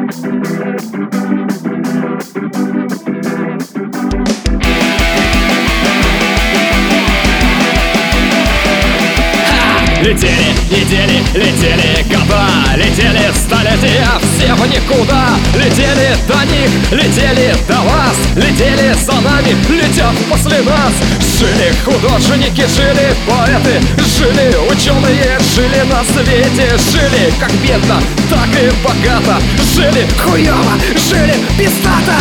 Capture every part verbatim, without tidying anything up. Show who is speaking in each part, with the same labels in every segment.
Speaker 1: Летели недели, летели года, летели столетия, все в никуда. Летели до них, летели до вас, летели за нами, летят после нас. Жили художники, жили поэты, жили ученые, жили на свете. Жили как бедно, так и богато, жили хуёво, жили пиздато.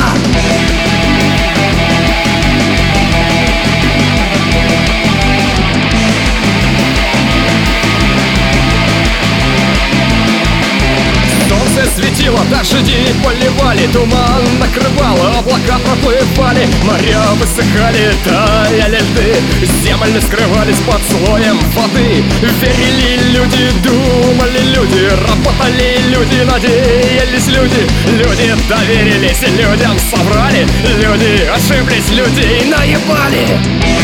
Speaker 1: Светило, дожди поливали, туман накрывал, облака проплывали, моря высыхали, таяли льды, земли скрывались под слоем воды. Верили люди, думали люди, работали люди, надеялись люди. Люди доверились людям, соврали, люди ошиблись, людей наебали.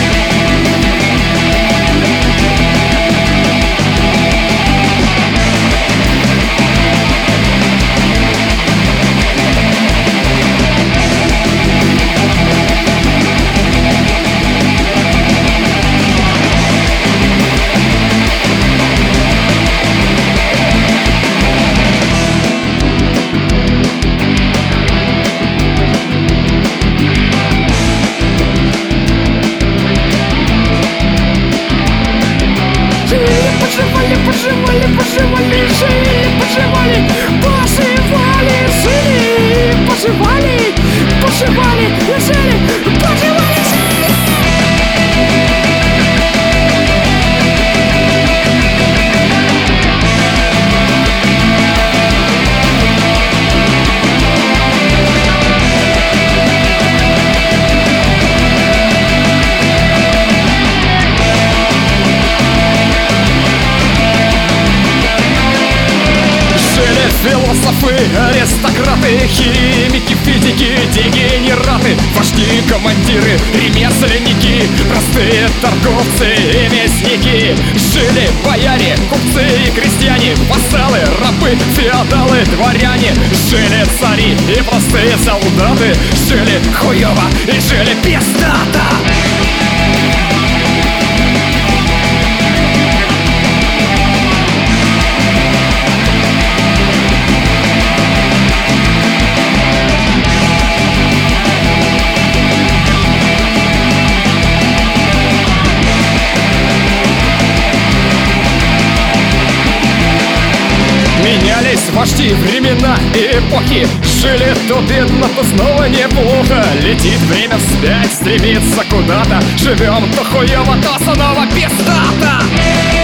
Speaker 1: Поживали, поживали, жили, поживали, поживали, жили, поживали, поживали, жили, поживали, жили. Философы, аристократы, химики, физики, дегенераты, вожди, командиры, ремесленники, простые торговцы и мясники. Жили бояре, купцы и крестьяне, вассалы, рабы, феодалы, дворяне. Жили цари и простые солдаты, жили хуёво и жили пиздато. Менялись вожди, времена и эпохи. Жили то бедно, то снова неплохо. Летит время вспять, стремится куда-то. Живем то хуёво, то снова пиздато.